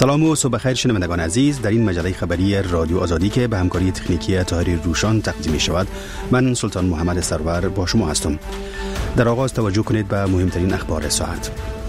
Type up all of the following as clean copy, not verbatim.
سلام و صبح خیر شنوندگان عزیز. در این مجله خبری رادیو آزادی که به همکاری تکنیکی طاهر روشان تقدیم می شود، من سلطان محمد سرور با شما هستم. در آغاز توجه کنید به مهمترین اخبار ساعت.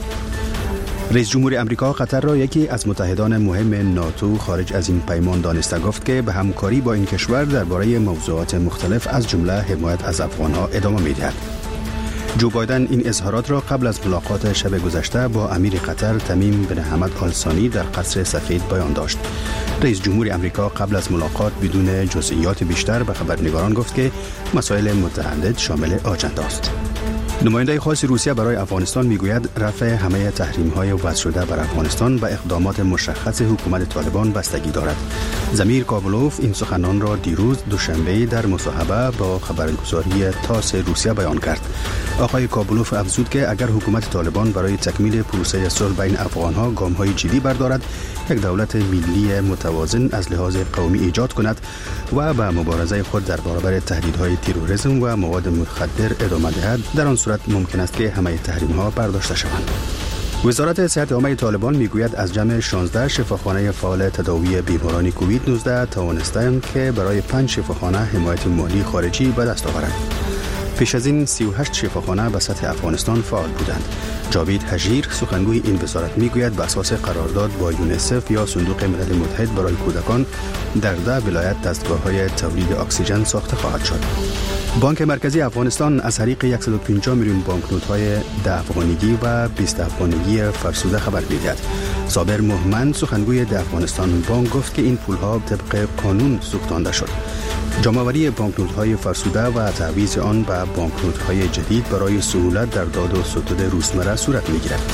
رئیس جمهور امریکا قطر را یکی از متحدان مهم ناتو خارج از این پیمان دانسته گفت که به همکاری با این کشور درباره موضوعات مختلف از جمله حمایت از افغانها ادامه می‌دهد. جو بایدن این اظهارات را قبل از ملاقات شب گذشته با امیر قطر تمیم بن حمد آل ثانی در قصر سفید بیان داشت. رئیس جمهور امریکا قبل از ملاقات بدون جزئیات بیشتر به خبرنگاران گفت که مسائل متعدد شامل آجنده است. نماینده خاص روسیه برای افغانستان میگوید رفع همه تحریم‌های وضع شده بر افغانستان و اقدامات مشخص حکومت طالبان بستگی دارد. زمیر کابلوف این سخنان را دیروز دوشنبه در مصاحبه با خبرگزاری تاس روسیه بیان کرد. آقای کابلوف افزود که اگر حکومت طالبان برای تکمیل پروسه صلح بین افغان‌ها گام‌های جدی بردارد، یک دولت ملی متوازن از لحاظ قومی ایجاد کند و به مبارزه خود در برابر تهدیدهای تروریسم و مواد مخدر ادامه دهد، در آن صورت ممکن است که همه تحریم‌ها برداشته شوند. وزارت صحت عامه طالبان میگوید از جمع 16 شفاخانه فعال تداوی بیماران کووید 19 توانستند که برای 5 شفاخانه حمایت مالی خارجی به دست آورند. پیش از این 38 شفاخانه به سطح افغانستان فعال بودند. جاوید حجیر سخنگوی این وزارت میگوید به اساس قرارداد با یونیسف یا صندوق ملل متحد برای کودکان در 10 ولایت دستگاه‌های تولید اکسیژن ساخته خواهد شد. بانک مرکزی افغانستان از طریق 150 میلیون بانکنوت‌های 10 افغانیگی و 20 افغانیگی فرسوده خبر می‌دهد. صابر محمد سخنگوی 10 افغانستان بانک گفت که این پول‌ها طبق قانون سوختانده شد. جمع‌آوری بانکنوت‌های فرسوده و تعویض آن به بانکنوت‌های جدید برای سهولت در داد و ستد روزمره صورت می‌گیرد.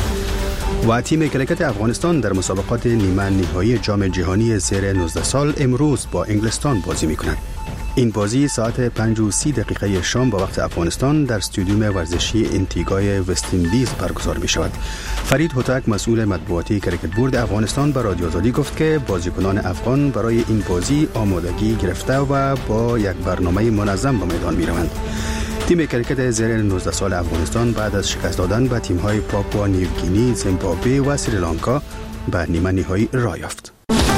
و تیم کرکت افغانستان در مسابقات نیمه نهایی جام جهانی زیر 19 سال امروز با انگلستان بازی می‌کند. این بازی ساعت 5:30 شام با وقت افغانستان در استادیوم ورزشی انتیگای وست‌اندیز برگزار می شود. فرید هوتک مسئول مطبوعاتی کرکت بورد افغانستان به رادیو آزادی گفت که بازیکنان افغان برای این بازی آمادگی گرفته و با یک برنامه منظم به میدان می روند. تیم کرکت زیر 19 سال افغانستان بعد از شکست دادن به تیم‌های پاپوا نیوگینی، زیمبابوه و سریلانکا به نیمه نهایی راه یافت.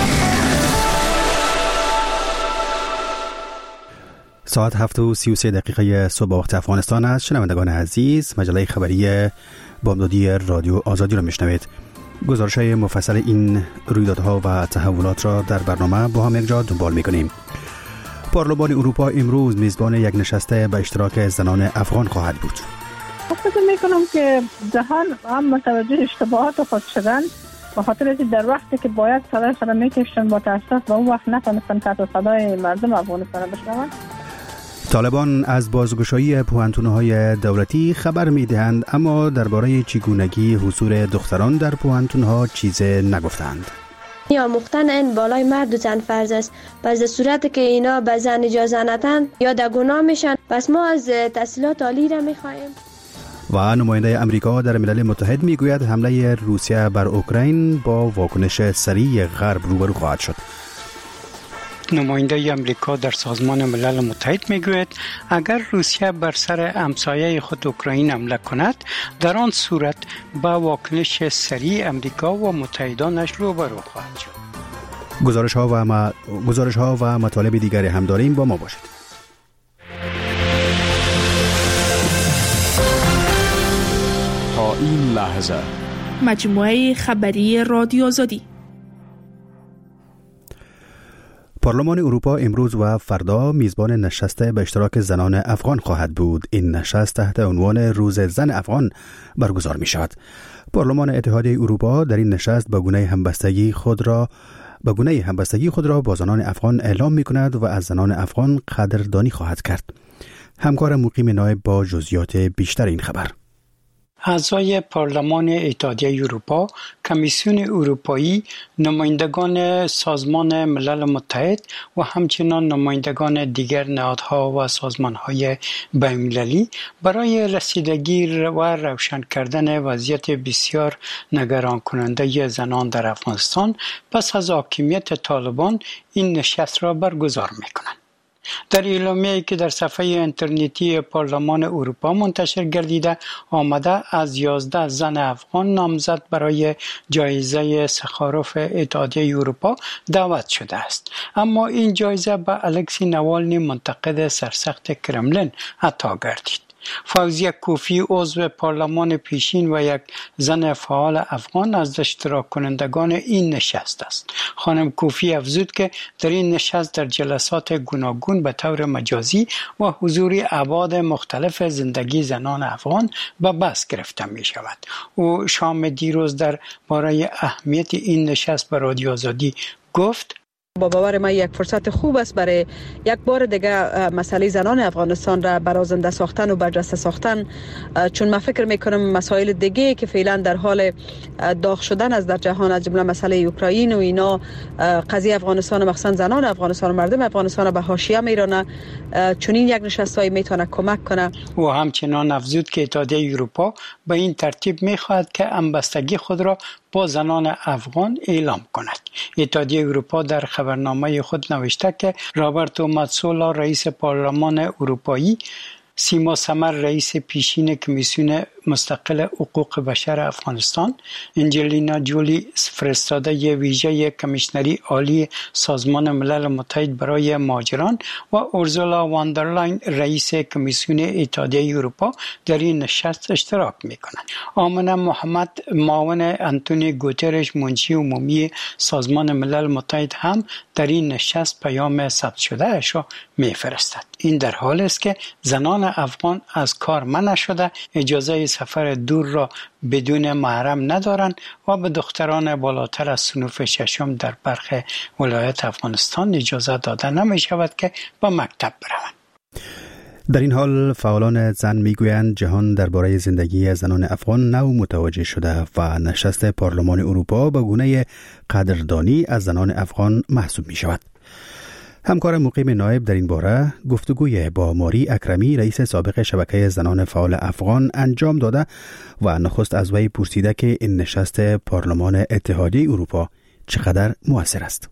ساعت 7:33 صبح وقت افغانستان است. شنوندگان عزیز، مجله خبری بامدادی رادیو آزادی را میشنوید. گزارش‌های مفصل این رویدادها و تحولات را در برنامه با هم یکجا دنبال می‌کنیم. پارلمان اروپا امروز میزبان یک نشست به اشتراک زنان افغان خواهد بود. فکر می‌کنم که جهان هم متوجه اشتباهات خود شدن، به خاطر اینکه در وقتی که باید صدای خود می‌کشتن با تأسف و اون وقت نتونستن که صدای مردم افغانستان بشنوند. طالبان از بازگشایی پوهنتون‌های دولتی خبر می‌دهند، اما درباره چگونگی حضور دختران در پوهنتون‌ها چیز نگفتند. یا مختن این بالای مرد و زن فرض است. پس در صورتی که اینا به زن اجازه ندن یا در گناه میشن، پس ما از تحصیلات عالی را می‌خواهیم. و نماینده امریکا در ملل متحد میگوید حمله روسیه بر اوکراین با واکنش سریع غرب روبرو خواهد شد. نماینده امریکا در سازمان ملل متحد میگوید اگر روسیه بر سر همسایه خود اوکراین حمله کند، در آن صورت با واکنش سریع امریکا و متحدانش روبرو خواهد شد. گزارش ها و مطالب دیگری هم داریم، با ما باشید. تا این لحظه مجموعه خبری رادیو آزادی. پارلمان اروپا امروز و فردا میزبان نشست به اشتراک زنان افغان خواهد بود. این نشست تحت عنوان روز زن افغان برگزار می شود. پارلمان اتحادیه اروپا در این نشست به گونه همبستگی خود را با زنان افغان اعلام می کند و از زنان افغان قدردانی خواهد کرد. همکار مقیم نایب با جزئیات بیشتر این خبر. اعضای پارلمان اتحادیه اروپا، کمیسیون اروپایی، نمایندگان سازمان ملل متحد و همچنین نمایندگان دیگر نهادها و سازمانهای بین‌المللی برای رسیدگی و روشن کردن وضعیت بسیار نگران کننده زنان در افغانستان پس از حاکمیت طالبان این نشست را برگزار می‌کنند. در اعلامیه‌ای که در صفحه اینترنتی پارلمان اروپا منتشر گردیده آمده از 11 زن افغان نامزد برای جایزه سخاروف اتحادیه اروپا دعوت شده است، اما این جایزه به الکسی نوالنی منتقد سرسخت کرملین عطا گردید. فوزیه کوفی عضو پارلمان پیشین و یک زن فعال افغان از اشتراک کنندگان این نشست است. خانم کوفی افزود که در این نشست در جلسات گوناگون به طور مجازی و حضور ابعاد مختلف زندگی زنان افغان به بحث گرفته می شود. او شام دیروز در باره اهمیت این نشست به رادیو آزادی گفت: با باور من یک فرصت خوب است برای یک بار دیگه مسئله زنان افغانستان را برازنده ساختن و برجسته ساختن، چون من فکر میکنم مسائل دیگه که فعلا در حال داغ شدن است در جهان، از جمله مسئله اوکراین و اینا، قضیه افغانستان مخصوصا زنان افغانستان و مردم افغانستان به حاشیه میرانه، چون این یک نشستای میتونه کمک کنه. و همچنان افزود که اتحادیه اروپا به این ترتیب میخواهد که همبستگی خود را با زنان افغان اعلام کند. اتحادیه اروپا در خبرنامه خود نوشته که رابرتو ماتسولا رئیس پارلمان اروپایی، سیما سمر رئیس پیشین کمیسیون مستقل حقوق بشر افغانستان، انجلینا جولی فرستاده ویژه کمیشنری عالی سازمان ملل متحد برای مهاجران و اورزولا واندرلاین رئیس کمیسیون اتحادیه اروپا در این نشست اشتراک می‌کنند. آمنه محمد معاون انتونی گوترش منشی عمومی سازمان ملل متحد هم در این نشست پیام ثبت شده اش را می‌فرستد. این در حالی است که زنان افغان از کار منع شده، اجازه سفر دور را بدون محرم ندارند و به دختران بالاتر از صنف ششم در برخی ولایت افغانستان اجازه داده نمی شود که به مکتب بروند. در این حال فعالان زن میگویند جهان درباره زندگی زنان افغان نو متوجه شده و نشست پارلمان اروپا به گونه قدردانی از زنان افغان محسوب می شود. همکار مقیم نایب در این باره گفتگوی با ماری اکرمی رئیس سابق شبکه زنان فعال افغان انجام داده و نخست از وی پرسیده که این نشست پارلمان اتحادیه اروپا چقدر مؤثر است.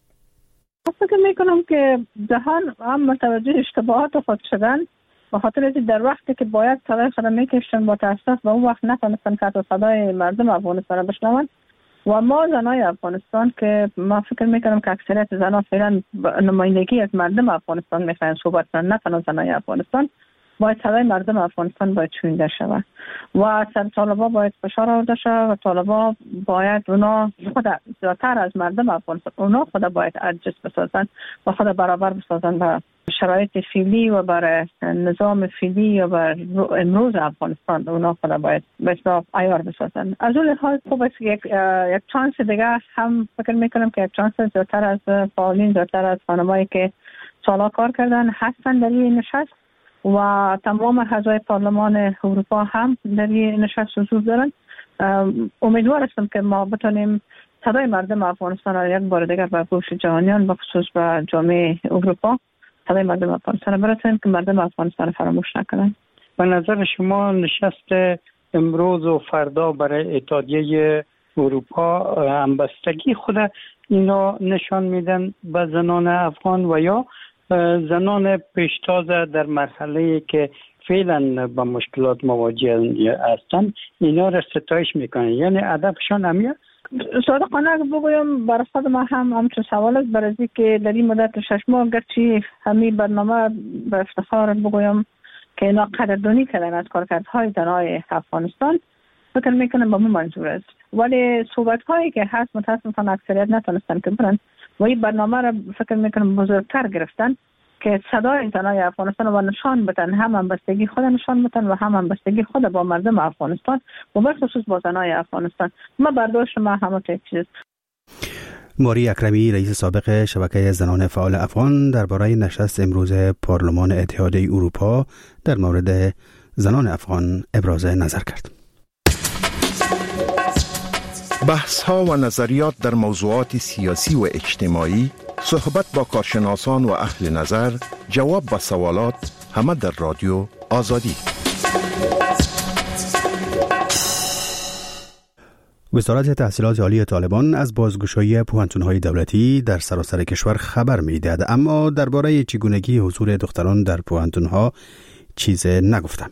فکر میکنم که جهان هم متوجه اشتباهات خود شدن، به خاطر اینکه در وقتی که باید صدای خود میکشتن با تاسف و اون وقت نتونستن که صدای مردم افغانستان بشنون. و ما زنای افغانستان که ما فکر میکنم که اکثریت زنان فعلا نمایندگی از مردم افغانستان میخواین صحبت کنن، نه تنها زنای افغانستان، باید صدای مردم افغانستان باید شنیده شود و سر طالبا باید فشار آورده شود و طالبا باید اونا خود زیادتر از مردم افغانستان اونا خود باید ادجست بسازن و خود برابر بسازن به شرایط فعلی و بر نظام فعلی و بر امروز افغانستان اونا خود باید بسیار عیار بسازن. از اون لحاظ خوب است یک چانس دیگه هم فکر میکنم که یک چانس زیادتر از فعالین، زیادتر از خانمایی که سالا کار کردن هستن در این نشست و تمام اعضای پارلمان اروپا هم در این نشست حضور دارن. امیدوار هستم که ما بتونیم صدای مردم افغانستان را یک بار دیگر به گوش جهانیان به خصوص به جامعه اروپا صدای مردم افغانستان برسونیم که مردم افغانستان فراموش نکنن. به نظر شما نشست امروز و فردا برای اتحادیه اروپا همبستگی خود اینا نشان میدن به زنان افغان و یا زنان پیشتاز در مرحله که فعلا با مشکلات مواجه هستند اینا را ستایش میکنن، یعنی هدفشان همیه؟ صادقانه بگویم برای خود ما هم همچون سوال است، برای که در این مدت 6 ماه گرچه همین برنامه به افتخار بگویم که اینا قدردانی کردن از کارکردهای زنای افغانستان، فکر میکنم با من منظور است، ولی صحبت هایی که هست متاسفانه اکثریت نتونستن که برن و این برنامه را فکر میکنم بزرگتر گرفتن که صدای زنای افغانستان و نشان بدن، هم همبستگی خود نشان بدن و هم همبستگی خود با مردم افغانستان و به خصوص با زنای افغانستان. ما برداشت ما همه چیز. ماری اکرمی رئیس سابق شبکه زنان فعال افغان درباره نشست امروز پارلمان اتحادیه اروپا در مورد زنان افغان ابراز نظر کرد. بحث ها و نظریات در موضوعات سیاسی و اجتماعی، صحبت با کارشناسان و اهل نظر، جواب به سوالات، همه در رادیو آزادی. وزارت تحصیلات عالی طالبان از بازگشایی پوهنتون‌های دولتی در سراسر کشور خبر می‌دهد، اما درباره چگونگی حضور دختران در پوهنتون‌ها چیز نگفتند.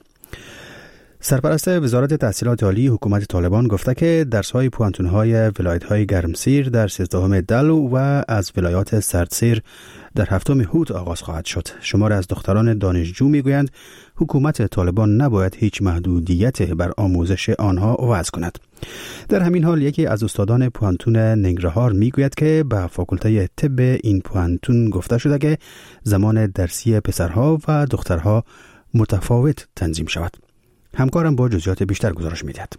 سرپرست وزارت تحصیلات عالی حکومت طالبان گفته که درس‌های پوهنتون‌های ولایت‌های گرمسیر در 13 دلو و از ولایات سردسیر در 7 هوت آغاز خواهد شد. شمار از دختران دانشجو میگویند حکومت طالبان نباید هیچ محدودیت بر آموزش آنها وضع کند. در همین حال یکی از استادان پوهنتون ننگرهار میگوید که به فاکولته طب این پوهنتون گفته شده که زمان درسی پسرها و دخترها متفاوت تنظیم شود. همکارم با جزئیات بیشتر گزارش میدهد.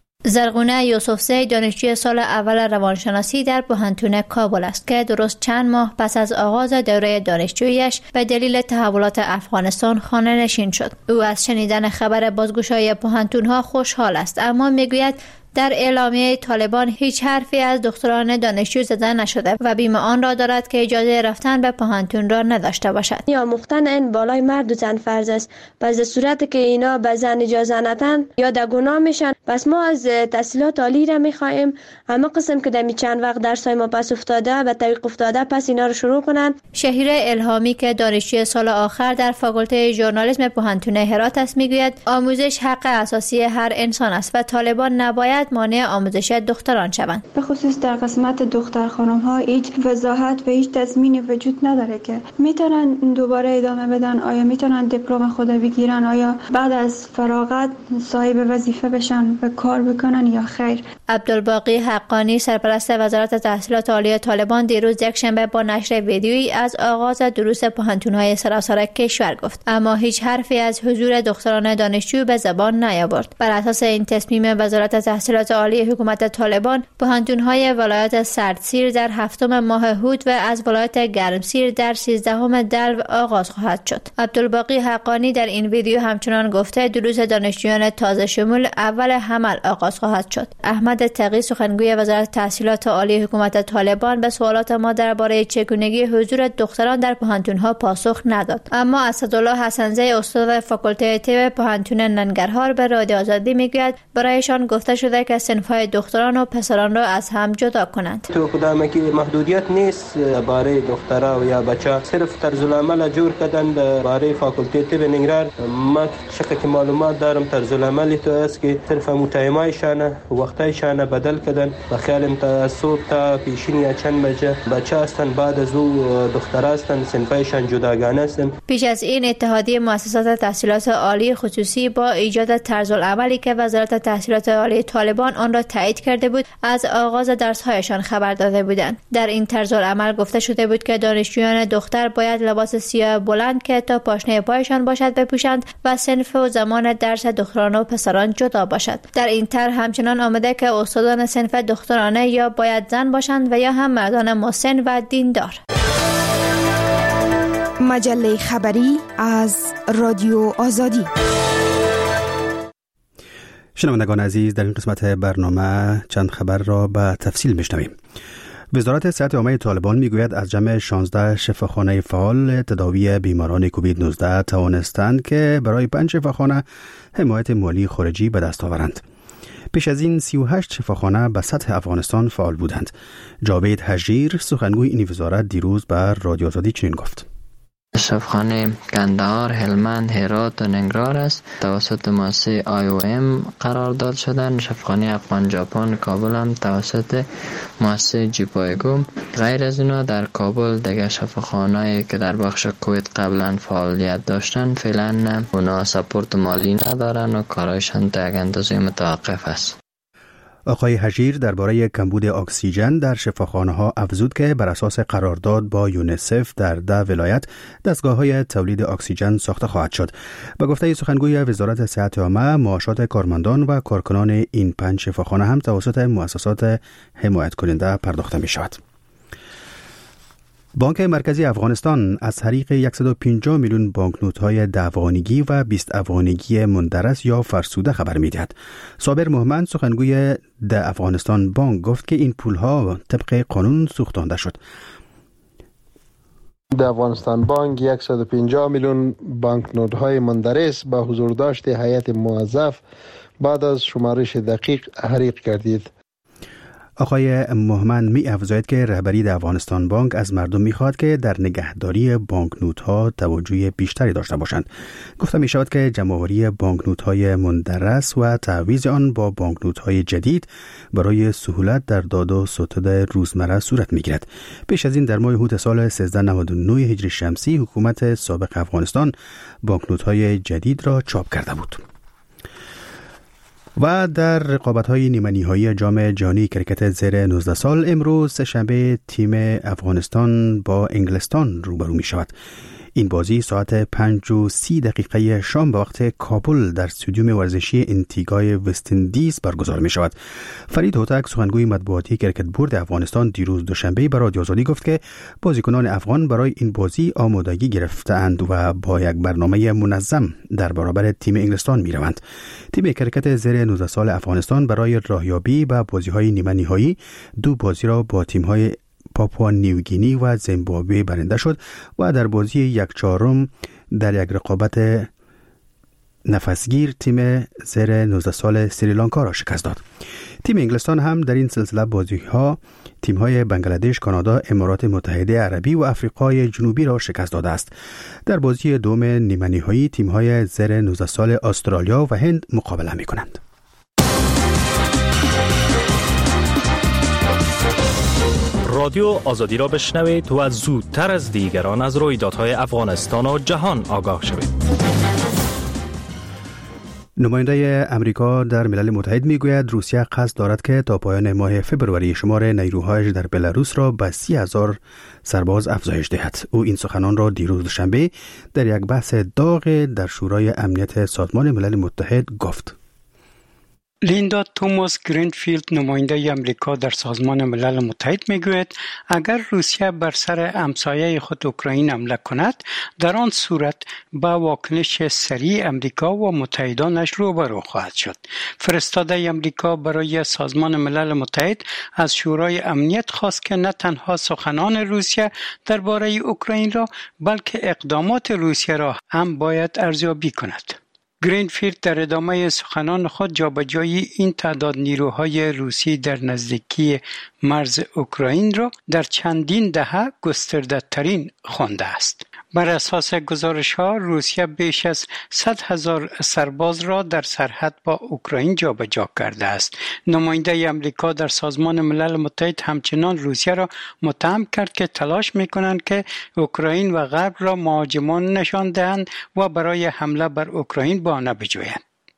زرغونه یوسفزی دانشجوی سال اول روانشناسی در پوهنتون کابل است که درست چند ماه پس از آغاز دوره دانشجوییش به دلیل تحولات افغانستان خانه نشین شد. او از شنیدن خبر بازگشایی پوهنتون‌ها خوشحال است، اما میگوید در اعلامیه طالبان هیچ حرفی از دختران دانشجو زده نشده و بیم آن را دارد که اجازه رفتن به پوهنتون را نداشته باشد. یا مختن این بالای مرد و زن فرض است. پس در صورتی که اینا به زن اجازه ندن یا در گناه میشن، پس ما از تحصیلات عالی را میخواهیم همه قسم که در چند وقت درسای ما پس افتاده به طریق افتاده پس اینا رو شروع کنن. شهیره الهامی که دانشجوی سال آخر در فاکولته ژورنالیسم پوهنتون هرات است میگوید آموزش حق اساسی هر انسان است و طالبان نباید مانع آموزش دختران شوند. به خصوص در قسمت دختر خانم ها هیچ وضاحت و هیچ تضمینی وجود نداره که میتونن دوباره ادامه بدن، آیا میتونن دیپلم خود بگیرن، آیا بعد از فراغت صاحب وظیفه بشن و کار بکنن یا خیر. عبدالباقی حقانی سرپرست وزارت تحصیلات عالی طالبان دیروز یکشنبه با نشر ویدیویی از آغاز دروس پوهنتون‌های سراسر کشور گفت، اما هیچ حرفی از حضور دختران دانشجو به زبان نیاورد. بر اساس این تصمیم وزارت تحصیلات عالی حکومت طالبان، پوهنتون‌های ولایت سردسیر در 7 ماه هوت و از ولایت گرمسیر در 13 دلو آغاز خواهد شد. عبدالباقی حقانی در این ویدیو همچنان گفته دروس دانشجویان تازه شمول اول حمل آغاز خواهد شد. احمد تقی سخنگوی وزارت تحصیلات عالی حکومت طالبان به سوالات ما درباره چگونگی حضور دختران در پوهنتون‌ها پاسخ نداد، اما اسدالله حسنزی استاد فاکولته طب پوهنتون ننگرهار به رادیو آزادی میگوید برایشان گفته شده که صنف‌های دختران و پسران را از هم جدا کنند. تو کدام که محدودیت نیست برای دخترها و یا بچه، صرف طرزالعمل جور کردن برای فاکولته طب ننگرهار. ما شک معلومات دارم طرزالعمل تو است که صرف متایمایشان وقتایشان بدل کردن و خیالم تا صبح تا پیشین چند بچه هستن، بعد از او دختر هستن، صنفایشان جداگانه هستن. پیش از این اتحادیه مؤسسات تحصیلات عالی خصوصی با ایجاد طرزالعملی که وزارت تحصیلات عالی طالبان آن را تایید کرده بود از آغاز درس‌هایشان خبر داده بودند. در این طرزالعمل گفته شده بود که دانشجویان دختر باید لباس سیاه بلند که تا پاشنه پایشان باشد بپوشند و صنف و زمان درس دختران و پسران جدا باشد. در این طرح همچنان آمده که استادان صنف دخترانه یا باید زن باشند و یا هم مردان مسن و دیندار. مجله خبری از رادیو آزادی. شنوندگان عزیز، در این قسمت برنامه چند خبر را به تفصیل میشنویم. وزارت صحت عامه طالبان میگوید از جمع 16 شفاخانه فعال تداوی بیماران کووید 19 توانستند که برای 5 شفاخانه حمایت مالی خارجی به دست آورند. پیش از این 38 شفاخانه به سطح افغانستان فعال بودند. جاوید حجیر سخنگوی این وزارت دیروز بر رادیو آزادی چنین گفت: شفاخانه کندهار، هلمند، هرات و ننگرهار است. توسط مؤسسه IOM قرارداد شدن. شفاخانه افغان ژاپن کابل هم توسط مؤسسه جیپایگو. غیر از اینا در کابل دیگه شفاخانه‌ای که در بخش کووید قبلا فعالیت داشتن فعلا اونا سپورت مالی ندارن و کارایشان تا یک اندازه متوقف است. آقای حجیر درباره کمبود اکسیژن در شفاخانه‌ها افزود که بر اساس قرارداد با یونیسف در 10 ولایت دستگاه‌های تولید اکسیژن ساخته خواهد شد. به گفته سخنگوی وزارت صحت عامه، معاشات کارمندان و کارکنان این 5 شفاخانه هم توسط مؤسسات حمایت کننده پرداخته می‌شود. بانک مرکزی افغانستان از طریق 150 میلیون بانکنوت‌های 10 افغانیگی و 20 افغانیگی مندرس یا فرسوده خبر می‌دهد. صابر محمد سخنگوی 10 افغانستان بانک گفت که این پول‌ها طبق قانون سوختانده شد. 10 افغانستان بانک 150 میلیون بانکنوت‌های مندرس با حضور داشت هیئت موظف بعد از شمارش دقیق تحریک گردید. آقای مهمن می افزاید که رهبری افغانستان بانک از مردم می خواهد که در نگهداری بانکنوت ها توجه بیشتری داشته باشند. گفته می شود که جمع‌آوری بانکنوت های مندرس و تعویض آن با بانکنوت های جدید برای سهولت در داد و ستد روزمره صورت می گیرد. پیش از این در ماه اوت سال 1399 هجری شمسی حکومت سابق افغانستان بانکنوت های جدید را چاپ کرده بود. و در رقابت‌های نیمه‌نهایی جام جهانی کرکت زیر 19 سال امروز شنبه تیم افغانستان با انگلستان روبرو می‌شود. این بازی ساعت 5:30 شام به وقت کابل در استادیوم ورزشی انتیگای وست‌اندیز برگزار می شود. فرید هوتک سخنگوی مطبوعاتی کرکت بورد افغانستان دیروز دوشنبه به رادیو آزادی گفت که بازیکنان افغان برای این بازی آمادگی گرفته‌اند و با یک برنامه منظم در برابر تیم انگلستان می روند. تیم کرکت زیر 19 سال افغانستان برای راهیابی به بازی‌های نیمه نهایی دو بازی را با تیم‌های پاپوا نیوگینی و زیمبابوه برنده شد و در بازی 1/4 در یک رقابت نفسگیر تیم زیر 19 سال سریلانکا را شکست داد. تیم انگلستان هم در این سلسله بازی‌ها تیم‌های بنگلادش، کانادا، امارات متحده عربی و آفریقای جنوبی را شکست داده است. در بازی دوم نیمه نهایی تیم‌های زیر 19 سال استرالیا و هند مقابله می‌کنند. رادیو آزادی را بشنوید و زودتر از دیگران از رویدادهای افغانستان و جهان آگاه شوید. نماینده امریکا در ملل متحد میگوید روسیه قصد دارد که تا پایان ماه فبروری شمار نیروهایش در بلاروس را به 30,000 سرباز افزایش دهد. او این سخنان را دیروز دوشنبه در یک بحث داغ در شورای امنیت سازمان ملل متحد گفت. لیندا توماس گرینفیلد نماینده امریکا در سازمان ملل متحد میگوید اگر روسیه بر سر همسایه خود اوکراین حمله کند در آن صورت با واکنش سریع امریکا و متحدانش روبرو خواهد شد. فرستاده امریکا برای سازمان ملل متحد از شورای امنیت خواست که نه تنها سخنان روسیه درباره اوکراین را بلکه اقدامات روسیه را هم باید ارزیابی کند. گرینفیلد در ادامه سخنان خود جابجایی این تعداد نیروهای روسی در نزدیکی مرز اوکراین را در چندین دهه گسترده‌ترین خوانده است. بر اساس گزارش‌ها روسیه بیش از 100,000 سرباز را در سرحد با اوکراین جابجا کرده است. نماینده امریکا در سازمان ملل متحد همچنان روسیه را متهم کرد که تلاش می‌کنند که اوکراین و غرب را مهاجمان نشان دهند و برای حمله بر اوکراین بهانه بجویند.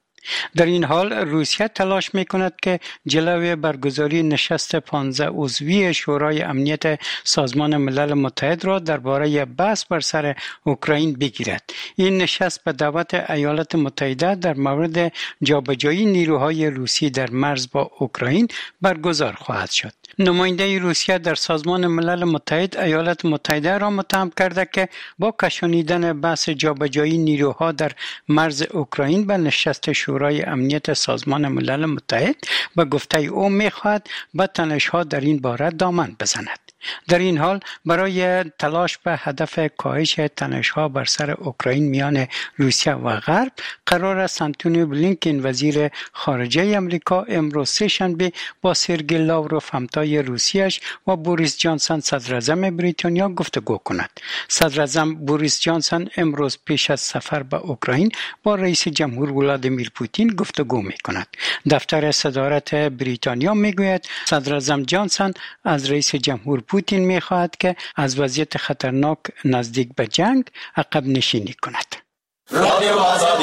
در این حال روسیه تلاش می‌کند که جلوی برگزاری نشست 15 عضوی شورای امنیت سازمان ملل متحد را درباره بحث بر سر اوکراین بگیرد. این نشست به دعوت ایالات متحده در مورد جابجایی نیروهای روسی در مرز با اوکراین برگزار خواهد شد. نماینده روسیه در سازمان ملل متحد ایالات متحده را متهم کرده که با کشانیدن بحث جابجایی نیروها در مرز اوکراین به نشست شورای امنیت سازمان ملل متحد به گفته او می‌خواهد به تنش‌ها در این باره دامن بزند. در این حال برای تلاش به هدف کاهش تنش‌ها بر سر اوکراین میان روسیه و غرب قرار است آنتونی بلینکن وزیر خارجه آمریکا امروز سه‌شنبه با سرگئی لاوروف همتای روسیه‌اش و بوریس جانسون صدراعظم بریتانیا گفتگو کند. صدراعظم بوریس جانسون امروز پیش از سفر به اوکراین با رئیس جمهور ولادیمیر پوتین گفتگو می‌کند. دفتر صدارت بریتانیا می‌گوید صدراعظم جانسون از رئیس جمهور پوتین می‌خواهد که از وضعیت خطرناک نزدیک به جنگ عقب نشینی کند. رادیو آزادی.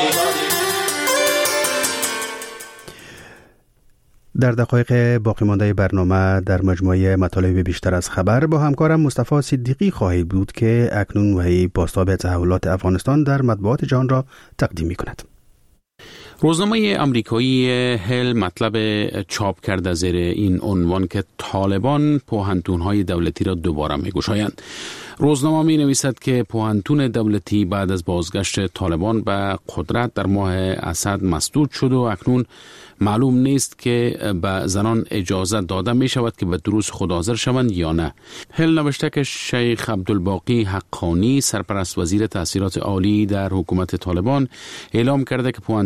در دقایق باقی مانده برنامه در مجموعه مطالب بیشتر از خبر با همکارم مصطفی صدیقی خواهید بود که اکنون وی بازتاب تحولات افغانستان در مطبوعات جهان را تقدیم می‌کند. روزنامه آمریکایی هل مطلب چاپ کرده زیر این عنوان که طالبان پوهنتون‌های دولتی را دوباره می‌گشایند. روزنامه می‌نویسد که پوهنتون دولتی بعد از بازگشت طالبان به قدرت در ماه اسد مسدود شد و اکنون معلوم نیست که به زنان اجازه داده می شود که به دروس خود حاضر شوند یا نه. هل نوشته که شیخ عبدالباقی حقانی سرپرست وزیر تحصیلات عالی در حکومت طالبان اعلام کرده که پوهنتون‌های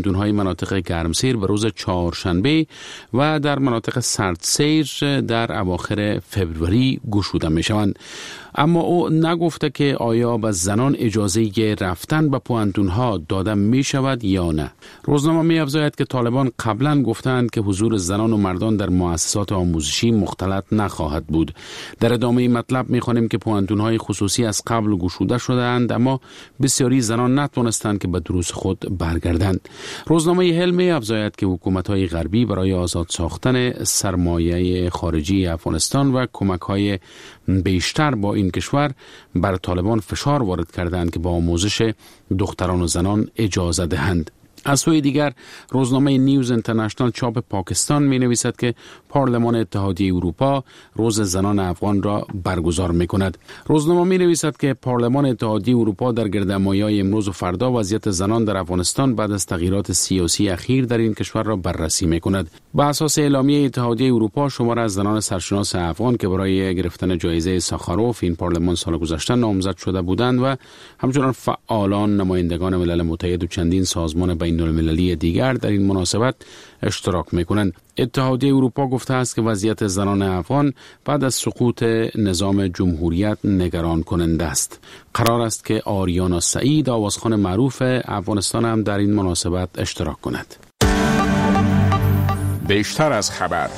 مناطق گرمسیر به روز چهارشنبه و در مناطق سردسیر در اواخر فبروری گشوده می شوند. اما او نگفته که آیا به زنان اجازه رفتن به پوهنتون‌ها داده می شود یا نه. روزنامه می افزاید که طالبان قبلا گفتند که حضور زنان و مردان در مؤسسات آموزشی مختلط نخواهد بود. در ادامه مطلب می خوانیم که پوهنتون‌های خصوصی از قبل گشوده شدند، اما بسیاری زنان نتوانستند که به دروس خود برگردند. روزنامه هل می افزاید که حکومت‌های غربی برای آزاد ساختن سرمایه خارجی افغانستان و کمک‌های بیشتر با این کشور بر طالبان فشار وارد کردند که با آموزش دختران و زنان اجازه دهند. از سوی دیگر روزنامه نیوز اینترنشنال چاپ پاکستان می نویسد که پارلمان اتحادیه اروپا روز زنان افغان را برگزار می کند. روزنامه می نویسد که پارلمان اتحادیه اروپا در گردهمایی امروز و فردا وضعیت زنان در افغانستان بعد از تغییرات سیاسی اخیر در این کشور را بررسی می کند. بر اساس اعلامیه اتحادیه اروپا شمار از زنان سرشناس افغان که برای گرفتن جایزه ساخاروف این پارلمان سال گذشته نامزد شده بودند و همچنان فعالان، نمایندگان ملل متحد و چندین سازمان بین‌المللی دیگر در این مناسبت اشتراک می‌کنند. اتحادیه اروپا گفته است که وضعیت زنان افغان بعد از سقوط نظام جمهوریت نگران کننده است. قرار است که آریانا سعید، آوازخوان معروف افغانستان، هم در این مناسبت اشتراک کند. بیشتر از خبر.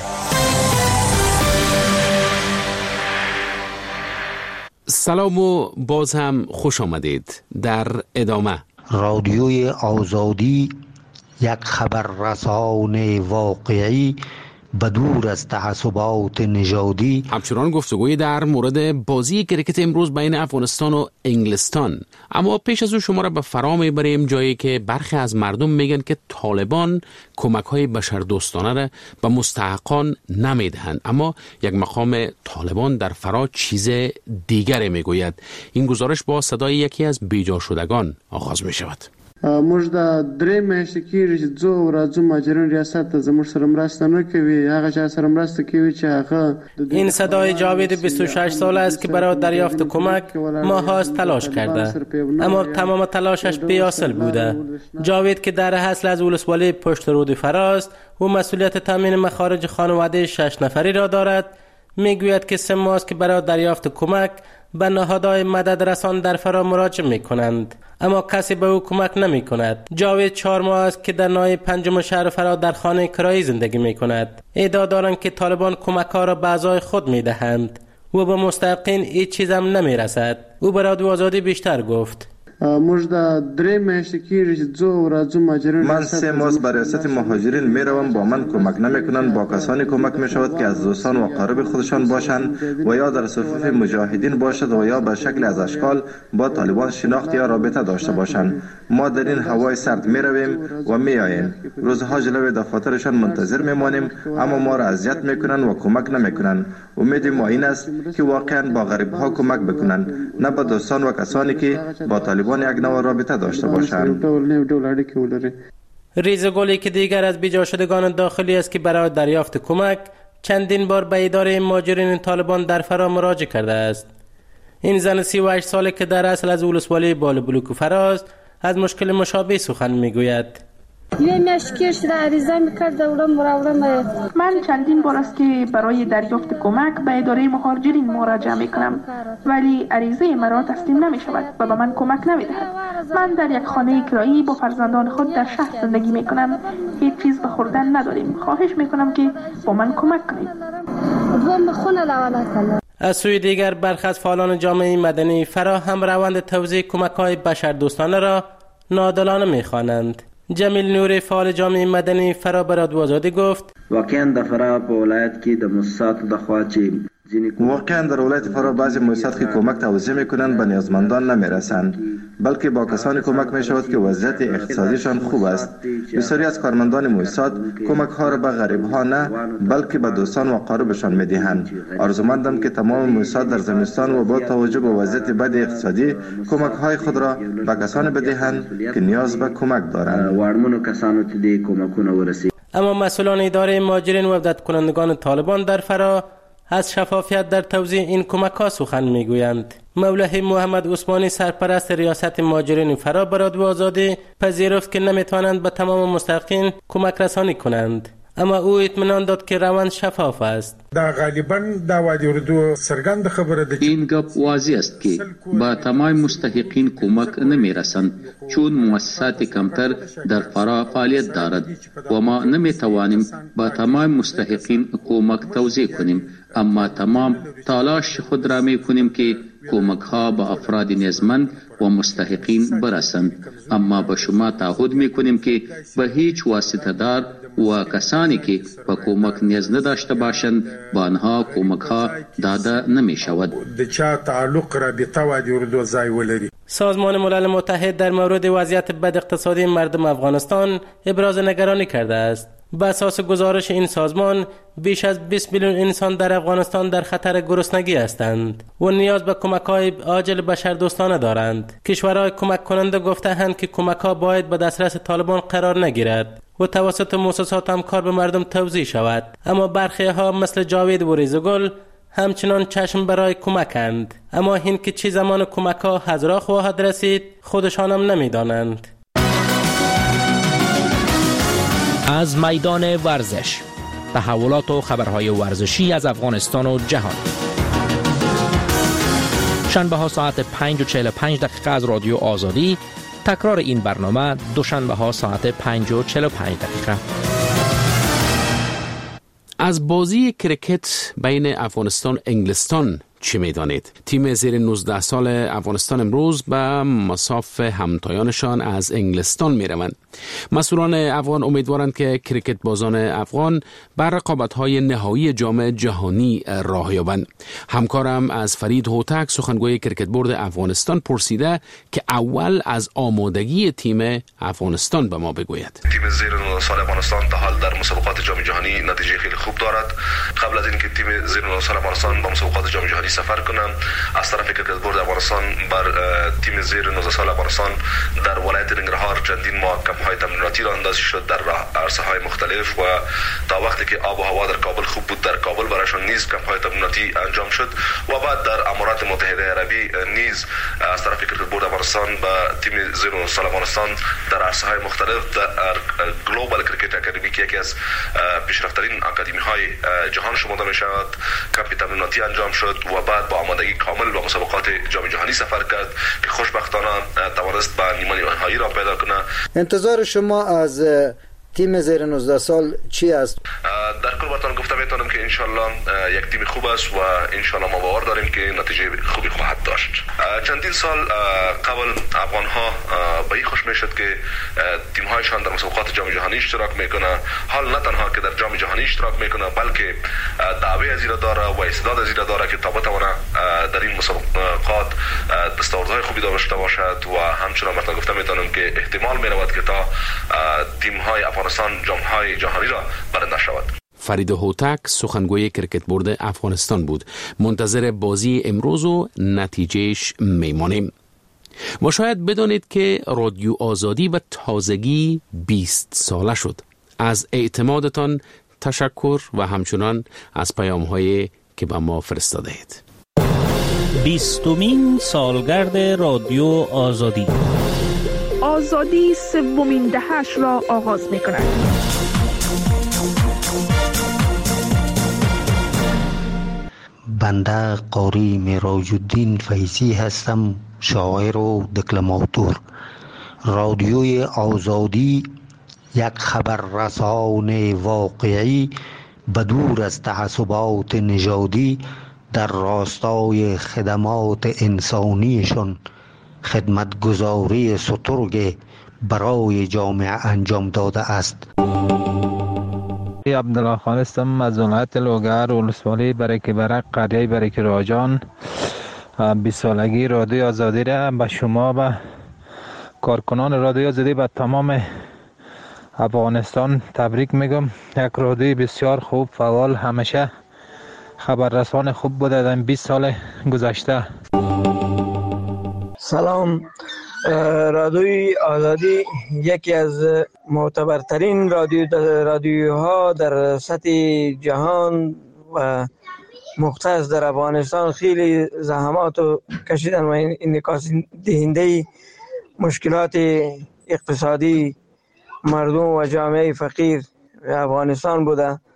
سلام و باز هم خوش آمدید. در ادامه رادیوی آزادی، یک خبررسان واقعی بدور از تعصبات نژادی. همچنان گفتگوی در مورد بازی کرکت امروز بین افغانستان و انگلستان. اما پیش از اون شما را به فرا میبریم جایی که برخی از مردم میگن که طالبان کمک‌های بشردوستانه را به مستحقان نمیدهند، اما یک مقام طالبان در فرا چیز دیگری میگوید. این گزارش با صدای یکی از بیجا شدگان آغاز میشود. موږ د درې میاشتې کېږي چې ځو راځو مهاجرین ریاست ته زموږ سره مرسته نه کوي، هغه چا سره مرسته کوي چې هغه. این صدای جاوید 26 ساله است که برای دریافت کمک ماهاست تلاش کرده، اما تمام تلاشش بی‌حاصل بوده. جاوید که در اصل از ولسوالی پشت رود فراست و مسئولیت تامین مخارج خانواده 6 نفری را دارد، میگوید که 3 ماه است که برای دریافت کمک به نهادهای مدد رسان در فرا مراجعه می کنند، اما کسی به او کمک نمی کند. جاوید 4 ماه است که در ناحیه 5 شهر فرا در خانه کرایی زندگی می کند. ادعا دارند که طالبان کمک ها را به اعضای خود می دهند و به مستحقین هیچ چیز هم نمی رسد. او به رادیو آزادی بیشتر گفت. موږ د درې میاشتې کېږي چې ځو راځو مهاجرین. من 3 ماه به ریاست مهاجرین میروم، با من کمک نمیکنند. با کسانی کمک میشود که از دوستان و اقارب خودشان باشند و یا در صفوف مجاهدین باشد و یا به شکل از اشکال با طالبان شناخت یا رابطه داشته باشند. ما در این هوای سرد میرویم و میاییم. روزها جلوی دفاترشان منتظر میمانیم، اما ما را اذیت میکنند و کمک نمیکنند. امید ما این است که واقعا با غریب ها کمک بکنند، نه با دوستان و کسانی که با طالبان یک نوع رابطه داشته باشند. ریزگلی که دیگر از بیجا شدگان داخلی است که برای دریافت کمک چندین بار به اداره مهاجرین طالبان در فرا مراجعه کرده است. این زن 38 ساله که در اصل از ولسوالی بال بلوک فراست از مشکل مشابه سخن میگوید. من چندین بار است که برای دریافت کمک به اداره مهاجرین مراجعه میکنم، ولی عریضه مرا تسلیم نمی شود و به من کمک نمی دهد. من در یک خانه کرایی با فرزندان خود در شهر زندگی میکنم، هیچ چیز به خوردن نداریم. خواهش میکنم که با من کمک کنید. از سوی دیگر برخی از فعالان جامعه مدنی فرا هم روند توزیع کمک‌های بشردوستانه را ناعادلانه می‌خوانند. جمیل نوری فعال جامعه مدنی فرا به رادیو آزادی گفت: واقعا در فرا په ولایت کې د مؤسساتو د خوا چې واقعا در ولایت فرا بعضی مؤسسات که کمک توزیع میکنند به نیازمندان نمیرسند، بلکه با کسانی کمک میشود که وضعیت اقتصادیشان خوب است. بسیاری از کارمندان مؤسسات کمک ها را به غریب ها نه بلکه به دوستان و اقاربشان میدهند. آرزومندم که تمام مؤسسات در زمستان و با توجه به وضعیت بد اقتصادی کمک های خود را به کسانی بدهند که نیاز به کمک دارند. اما مسئولان اداره مهاجرین و وفدت کنندگان طالبان در فرا از شفافیت در توزیع این کمک‌ها سخن می‌گویند. مولوی محمد عثمانی سرپرست ریاست مهاجرین فرا به رادیو آزادی پذیرفت که نمی‌توانند به تمام مستحقین کمک رسانی کنند، اما او اطمینان داد که روند شفاف است. این گپ واضح است که با تمام مستحقین کمک نمی رسند، چون مؤسسات کمتر در فرا فعالیت دارد و ما نمی توانیم با تمام مستحقین کمک توزیع کنیم، اما تمام تلاش خود را می کنیم که کمک ها به افراد نیازمند و مستحقین برسند، اما به شما تعهد می کنیم که به هیچ واسطه دار و کسانی که به کمک نیاز نداشته باشند با آنها کمک ها داده نمی شود. سازمان ملل متحد در مورد وضعیت بد اقتصادی مردم افغانستان ابراز نگرانی کرده است. بر اساس گزارش این سازمان بیش از 20 میلیون انسان در افغانستان در خطر گرسنگی هستند و نیاز به کمک‌های عاجل بشردوستانه دارند. کشورهای کمک کننده گفته‌اند که کمک‌ها باید به دسترس طالبان قرار نگیرد و توسط مؤسسات همکار به مردم توزیع شود، اما برخی‌ها مثل جاوید و ریزگل همچنان چشم برای کمکند، اما این که چه زمان کمک‌ها حضرا خواهد رسید خودشان هم نمی‌دانند. از میدان ورزش، تحولات و خبرهای ورزشی از افغانستان و جهان. شنبه ها ساعت 5:45 از رادیو آزادی، تکرار این برنامه دوشنبه ها ساعت 5:45. از بازی کرکت بین افغانستان انگلستان چه میدانید؟ تیم زیر 19 سال افغانستان امروز به مصاف همتایانشان از انگلستان می روند. مسئولان افغان امیدوارند که کرکت بازان افغان بر رقابت‌های نهایی جام جهانی راه یابند. همکارم از فرید هوتک سخنگوی کرکت بورد افغانستان پرسیده که اول از آمادگی تیم افغانستان به ما بگوید. تیم زیر 19 سال افغانستان تا حال در مسابقات جام جهانی نتیجه خیلی خوب دارد. قبل از اینکه تیم زیر 19 سال افغانستان به مسابقات جام جهانی سفر کنم، از طرف کرکت بورد افغانستان بر تیم زیر 19 سال افغانستان در ولایت ننگرهار چندین ماه کمپ‌های تمریناتی را اندازی شد در عرصه‌های مختلف و تا وقتی که آب و هوا در کابل خوب بود در کابل برایشان نیز کمپ‌های تمریناتی انجام شد و بعد در امارات متحده عربی نیز از طرف کرکت بورد افغانستان با تیم زیر 19 سال افغانستان در عرصه‌های مختلف در گلوبال کرکت اکادمی که یکی از پیشرفت‌ترین اکادمی‌های جهان شمرده می‌شود کمپ تمریناتی انجام شد و بعد با آمادگی کامل به مسابقات جام جهانی سفر کرد که خوشبختانه توانست به نیمه نهایی را پیدا کنه. انتظار شما از تیم زیر 19 سال چی است؟ در کل براتون گفته میتونم که انشالله یک تیم خوب است و انشالله ما باور داریم که نتیجه خوبی خواهد داشت. چندین سال قبل افغان ها به این خوش میشد که تیم هایشان در مسابقات جام جهانی اشتراک میکنه. حال نه تنها که در جام جهانی اشتراک میکنه بلکه دعوی از این داره و استعداد از این داره که تا بتونه در این مسابقات دستاوردهای خوبی داشته باشد و همچنان براتون گفته میتونم که احتمال میرود که تا تیم های افغانستان جام‌های جهانی را برنده شود. فرید هوتک سخنگوی کرکت بورد افغانستان بود. منتظر بازی امروز و نتیجهش میمانیم. و شاید بدانید که رادیو آزادی به تازگی 20 ساله شد. از اعتمادتان تشکر و همچنان از پیام‌هایی که به ما فرستاده اید. 20مین سالگرد رادیو آزادی. آزادی سومین دهه‌اش را آغاز می‌کند. بنده قاری معراج الدین فیضی هستم، شاعر و دکلماتور. رادیوی آزادی یک خبررسان واقعی بدور از تعصبات نژادی در راستای خدمات انسانیشان خدمتگزاری سترگ برای جامعه انجام داده است. عبدالله خان هستم از ولایت لوگر، ولسوالی برک برک، قریه برک راجان. 20 سالگی رادیو آزادی را به شما و کارکنان رادیو آزادی و تمام افغانستان تبریک میگم. یک رادیو بسیار خوب، فعال، همیشه خبررسان خوب بوده در 20 سال گذشته. سلام. رادیوی آزادی یکی از معتبرترین رادیوها در سطح جهان و مختص در افغانستان خیلی زحمات و کشیدن و انعکاس دهنده مشکلات اقتصادی مردم و جامعه فقیر افغانستان بوده.